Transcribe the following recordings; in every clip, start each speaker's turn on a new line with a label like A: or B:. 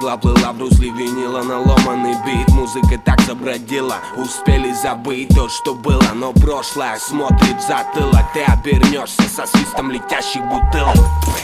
A: Игла плыла в русле винила на ломаный бит. Музыка так забродила, успели забыть то, что было. Но прошлое смотрит в затылок. Ты обернешься со свистом летящих бутылок.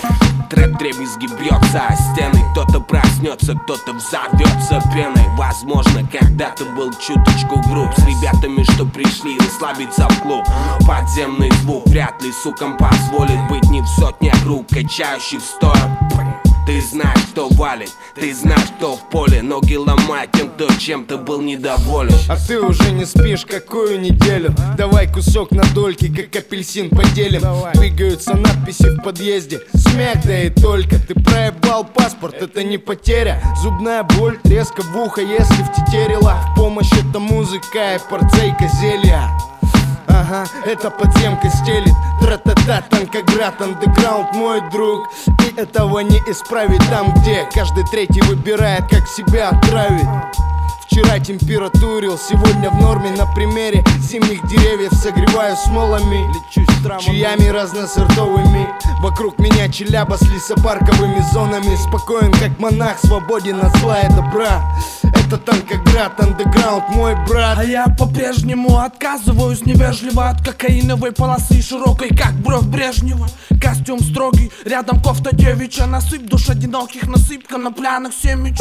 A: Трэп дребезги бьется о стены. Кто-то проснется, кто-то взорвется пеной. Возможно, когда-то был чуточку груб с ребятами, что пришли расслабиться в клуб. Подземный звук вряд ли сукам позволит быть не в сотнях рук, качающих в сторону. Ты знаешь, кто валит, ты знаешь, кто в поле. Ноги ломает тем, кто чем-то был недоволен.
B: А ты уже не спишь какую неделю? Давай кусок на дольки, как апельсин поделим. Двигаются надписи в подъезде, смех, да и только. Ты проебал паспорт, это не потеря. Зубная боль, треск в ухо, если втетерила. В помощь это музыка и порцейка зелья. Ага, эта подземка стелит. Тра-та-та, танкоград, андеграунд, мой друг. И этого не исправить там, где каждый третий выбирает, как себя отравить. Вчера температурил, сегодня в норме. На примере зимних деревьев согреваю смолами, чаями разносортовыми. Вокруг меня Челяба с лесопарковыми зонами. Спокоен, как монах, свободен от зла и добра. Это танкоград, андеграунд, мой брат.
C: А я по-прежнему отказываюсь невежливо от кокаиновой полосы, широкой, как бровь Брежнева. Костюм строгий, рядом кофта девичья. Насыпь душ одиноких, насыпка на пляных семечек.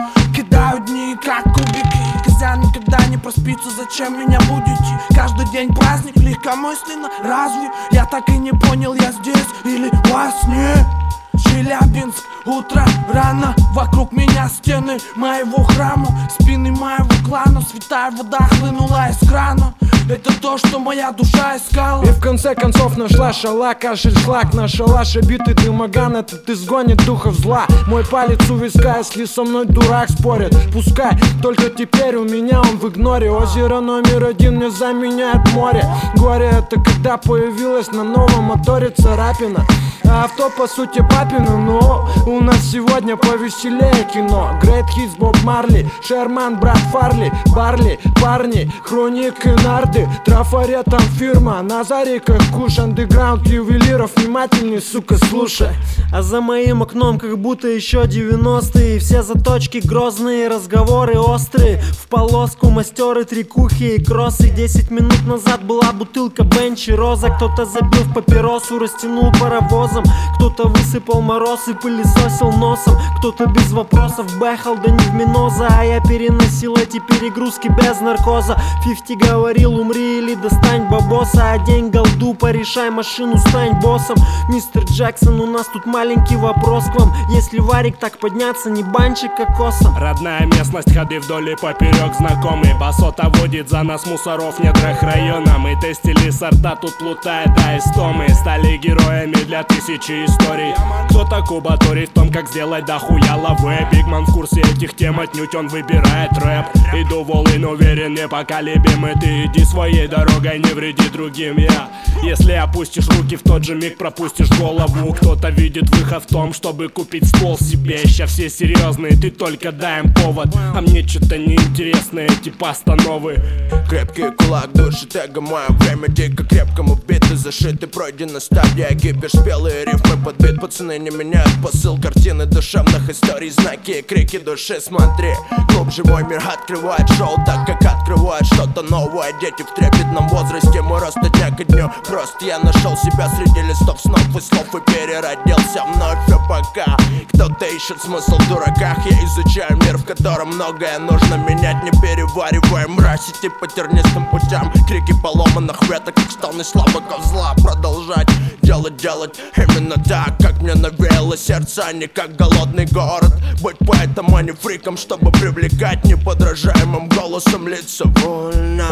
C: Кидаю дни, как кубики. Козян никогда не проспится, зачем меня будете? Каждый день праздник, легкомысленно. Разве я так и не понял, я здесь или во сне? Челябинск, утро рано. Вокруг меня стены моего храма, спины моего клана. Святая вода хлынула из крана. Это то, что моя душа искала.
D: И в конце концов нашла шала, кашель, шлак. На шалаше битый дымоган, этот изгонит духов зла. Мой палец у виска, если со мной дурак спорит. Пускай, только теперь у меня он в игноре. Озеро номер один мне заменяет море. Горе это когда появилась на новом моторе царапина. А авто по сути папина, но у нас сегодня повеселее кино. Great Hits, Боб Марли, Шерман, брат Фарли, Барли, парни, Хроник и Нарды. Трафаретом фирма, на зариках куш. Андеграунд ювелиров, внимательней, сука, слушай.
E: А за моим окном как будто еще 90-е. Все заточки грозные, разговоры острые. В полоску мастеры, трикухи и кроссы. 10 минут назад была бутылка Бенчи Роза. Кто-то забил в папиросу, растянул паровозом. Кто-то высыпал мороз и пылесосил носом. Кто-то без вопросов бэхал, да не в миноза. А я переносил эти перегрузки без наркоза. 50 говорил, умри или достань бабоса. А день голду, порешай машину, стань боссом. Мистер Джексон, у нас тут маленький вопрос к вам. Если варик так подняться, не банчик кокосом.
F: Родная местность, ходы вдоль и поперек знакомый. Басота водит за нас мусоров в недрах района. Мы тестили сорта, тут плутает, да истомы. Стали героями для тысячи историй. Кто-то кубаторий в том, как сделать дохуя лавэ. Бигман в курсе этих тем, отнюдь он выбирает рэп. Иду волын, уверен, непоколебимый. Ты иди своей дорогой, не вреди другим, я. Если опустишь руки, в тот же миг пропустишь голову. Кто-то видит выход в том, чтобы купить ствол себе. Ща все серьезные, ты только дай им повод. А мне что-то неинтересно эти постановы.
A: Крепкий кулак души, тега мое время дико крепкому биты зашиты, пройдена стадия гиперспелые рифмы под бит. Пацаны не меняют посыл картины душевных историй, знаки и крики души. Смотри, глубже мой мир открывает шоу, так как открывает что-то новое. Дети в трепетном возрасте, мой рост от дня ко дню. Просто я нашел себя среди листов снов и слов и переродился вновь. А пока кто-то ищет смысл в дураках, я изучаю мир, в котором многое нужно менять. Не переваривая мразь, идти по тернистым путям. Крики поломанных веток, как стоны слабого зла. Продолжать делать именно так, как мне навеяло сердце, а не как голодный город. Быть поэтом, а не фриком, чтобы привлекать неподражаемым голосом лица вольно.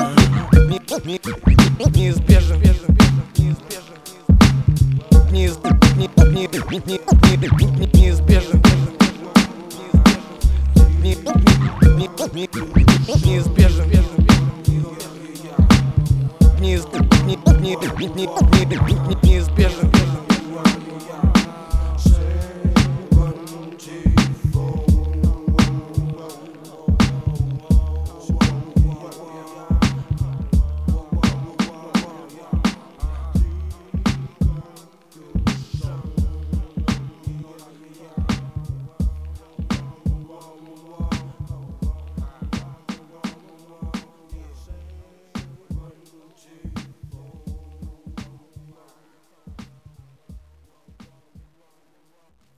B: Неизбежен, неизбежен.